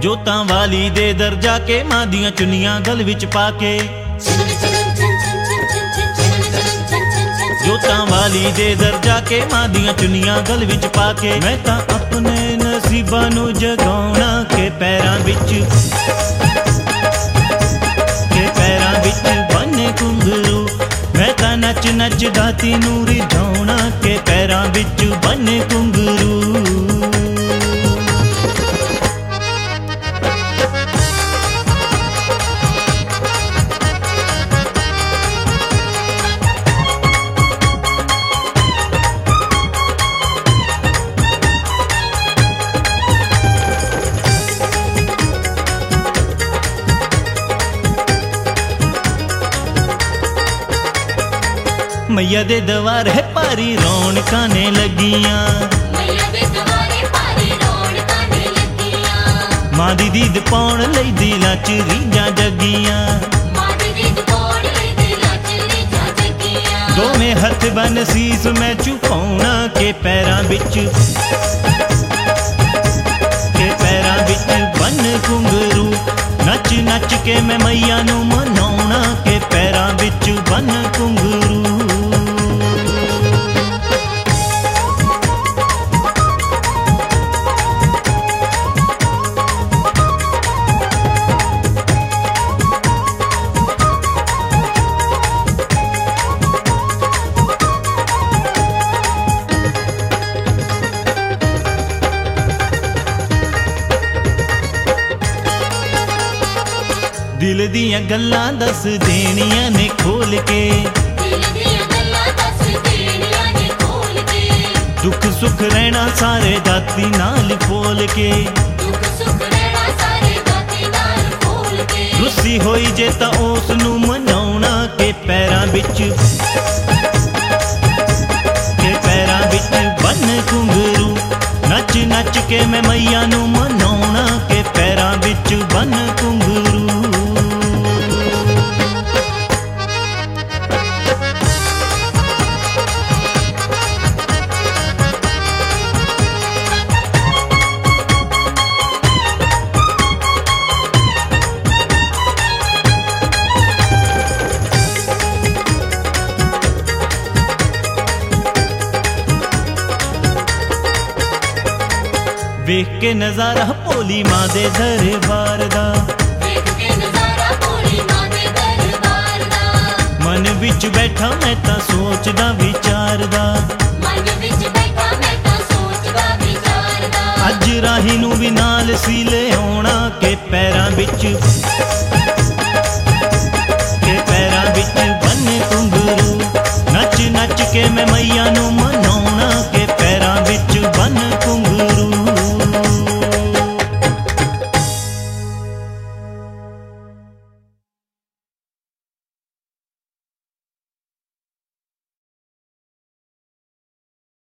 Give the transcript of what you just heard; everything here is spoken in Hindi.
जोतां वाली दे दर जाके मां दियां चुनियां गल विच पाके, जोतां वाली दे दर जाके मां दियां चुनियां गल विच पाके। मैं तां अपने नसीबां नूं जगाउणा के पैरां विच, के पैरां विच बन्ने घुंघरू। मैं तां नच नच दाती नूं रिझाउणा के पैरां विच बन्ने घुंघरू। मैया दे दवार है पारी रौनकां ने लगियां, मैया दे दवारे पारी रौनकां ने लगियां। मां दी दीद पाउण लई दिलां च रीझां जगियां, मां दी दीद पाउण लई दिलां च रीझां जगियां। दोवें हथ बन सीस मैं झुकाउणा के पैरां विच, के पैरां विच बन घुंघरू। नच नच के मैं मैया नूं मनाउणा के पैरां विच बन घुंघरू। दिल दियां गल्लां दस देनियां ने खोल के, दिल दियां गल्लां दस देनियां ने खोल के। दुख सुख रहना सारे दाती नाल खोल के, दुख सुख रहना सारे दाती नाल खोल के। रुसी होई जे तां उस नूं मनाउणा के पैरां विच, के पैरां विच बन घुंघरू। नच नच के मैं मैया नूं मनाउणा के पैरां विच बन घुंघरू। वेख के नजारा भोली मां दे दरबार दा, देख के नजारा भोली मां दे दरबार दा। मन विच बैठा मैं तां सोचदा विचारदा, मन विच बैठा मैं तां सोचदा विचारदा। अज राही नूं भी नाल सील